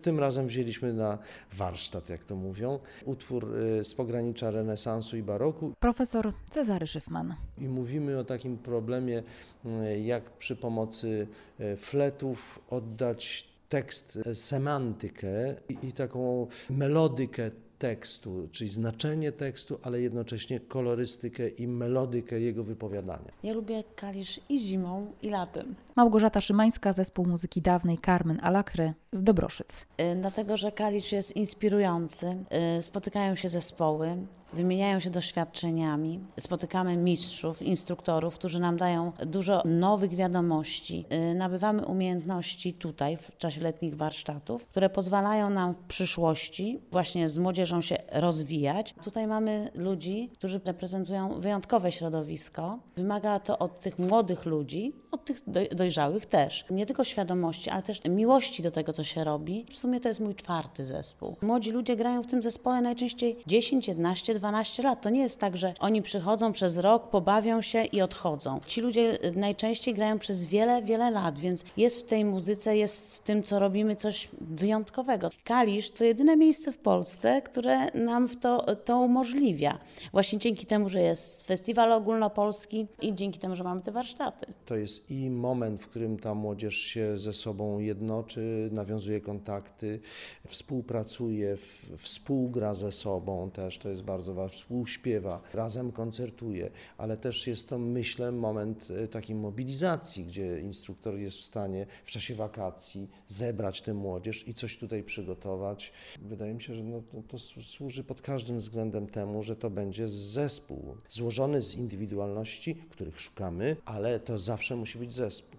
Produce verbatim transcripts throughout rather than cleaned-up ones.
tym razem wzięliśmy na warsztat, jak to mówią, utwór z pogranicza renesansu i baroku. Profesor Cezary Szyfman. I mówimy o takim problemie, jak przy pomocy fletów oddać tekst, semantykę i, i taką melodykę tekstu, czyli znaczenie tekstu, ale jednocześnie kolorystykę i melodykę jego wypowiadania. Ja lubię Kalisz i zimą, i latem. Małgorzata Szymańska, zespół muzyki dawnej Carmen Alacre z Dobroszyc. Yy, dlatego, że Kalisz jest inspirujący, yy, spotykają się zespoły, wymieniają się doświadczeniami, spotykamy mistrzów, instruktorów, którzy nam dają dużo nowych wiadomości. Yy, nabywamy umiejętności tutaj w czasie letnich warsztatów, które pozwalają nam w przyszłości właśnie z młodzieżą się rozwijać. Tutaj mamy ludzi, którzy reprezentują wyjątkowe środowisko. Wymaga to od tych młodych ludzi, od tych dojrzałych też, nie tylko świadomości, ale też miłości do tego, co się robi. W sumie to jest mój czwarty zespół. Młodzi ludzie grają w tym zespole najczęściej dziesięć, jedenaście, dwanaście lat. To nie jest tak, że oni przychodzą przez rok, pobawią się i odchodzą. Ci ludzie najczęściej grają przez wiele, wiele lat, więc jest w tej muzyce, jest w tym, co robimy, coś wyjątkowego. Kalisz to jedyne miejsce w Polsce, które nam to, to umożliwia. Właśnie dzięki temu, że jest festiwal ogólnopolski i dzięki temu, że mamy te warsztaty. To jest i moment, w którym ta młodzież się ze sobą jednoczy, nawiązuje kontakty, współpracuje, w, współgra ze sobą też, to jest bardzo ważne, współśpiewa, razem koncertuje, ale też jest to, myślę, moment takiej mobilizacji, gdzie instruktor jest w stanie w czasie wakacji zebrać tę młodzież i coś tutaj przygotować. Wydaje mi się, że no, to, to służy pod każdym względem temu, że to będzie zespół złożony z indywidualności, których szukamy, ale to zawsze musi być zespół.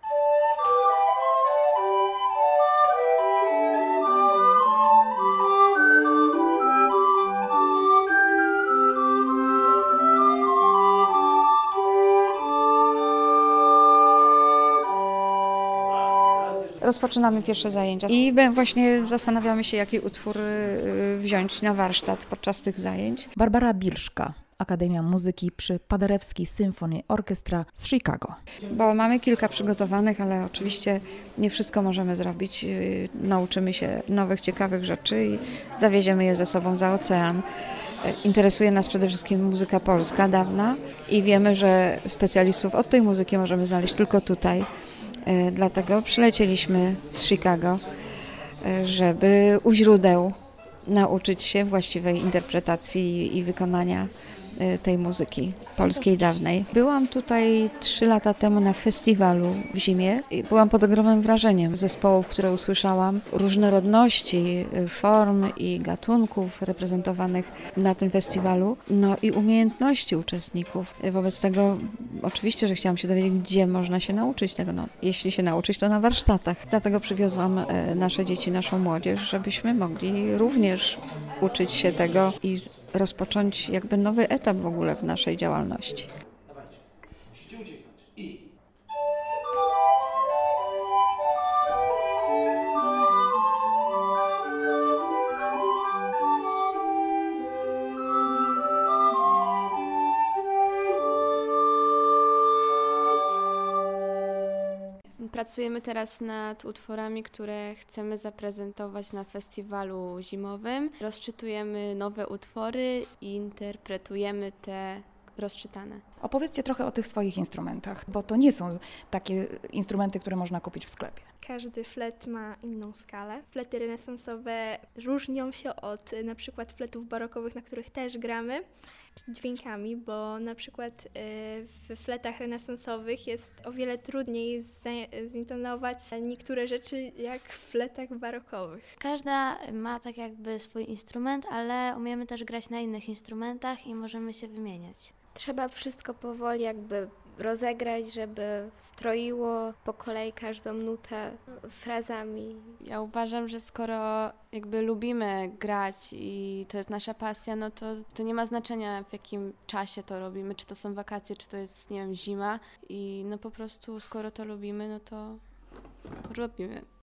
Rozpoczynamy pierwsze zajęcia i właśnie zastanawiamy się, jaki utwór wziąć na warsztat podczas tych zajęć. Barbara Bilszka, Akademia Muzyki przy Paderewski Symphony Orchestra z Chicago. Bo mamy kilka przygotowanych, ale oczywiście nie wszystko możemy zrobić. Nauczymy się nowych, ciekawych rzeczy i zawieziemy je ze sobą za ocean. Interesuje nas przede wszystkim muzyka polska dawna i wiemy, że specjalistów od tej muzyki możemy znaleźć tylko tutaj. Dlatego przylecieliśmy z Chicago, żeby u źródeł nauczyć się właściwej interpretacji i wykonania tej muzyki polskiej dawnej. Byłam tutaj trzy lata temu na festiwalu w zimie i byłam pod ogromnym wrażeniem zespołów, które usłyszałam, różnorodności form i gatunków reprezentowanych na tym festiwalu, no i umiejętności uczestników. Wobec tego oczywiście, że chciałam się dowiedzieć, gdzie można się nauczyć tego. No, jeśli się nauczyć, to na warsztatach. Dlatego przywiozłam nasze dzieci, naszą młodzież, żebyśmy mogli również uczyć się tego i rozpocząć jakby nowy etap w ogóle w naszej działalności. Dawajcie, musicie uciekać. I... Pracujemy teraz nad utworami, które chcemy zaprezentować na festiwalu zimowym. Rozczytujemy nowe utwory i interpretujemy te rozczytane. Opowiedzcie trochę o tych swoich instrumentach, bo to nie są takie instrumenty, które można kupić w sklepie. Każdy flet ma inną skalę. Flety renesansowe różnią się od na przykład fletów barokowych, na których też gramy, dźwiękami, bo na przykład w fletach renesansowych jest o wiele trudniej zintonować niektóre rzeczy jak w fletach barokowych. Każda ma tak jakby swój instrument, ale umiemy też grać na innych instrumentach i możemy się wymieniać. Trzeba wszystko powoli jakby rozegrać, żeby stroiło po kolei każdą nutę frazami. Ja uważam, że skoro jakby lubimy grać i to jest nasza pasja, no to, to nie ma znaczenia, w jakim czasie to robimy, czy to są wakacje, czy to jest, nie wiem, zima i no po prostu skoro to lubimy, no to robimy.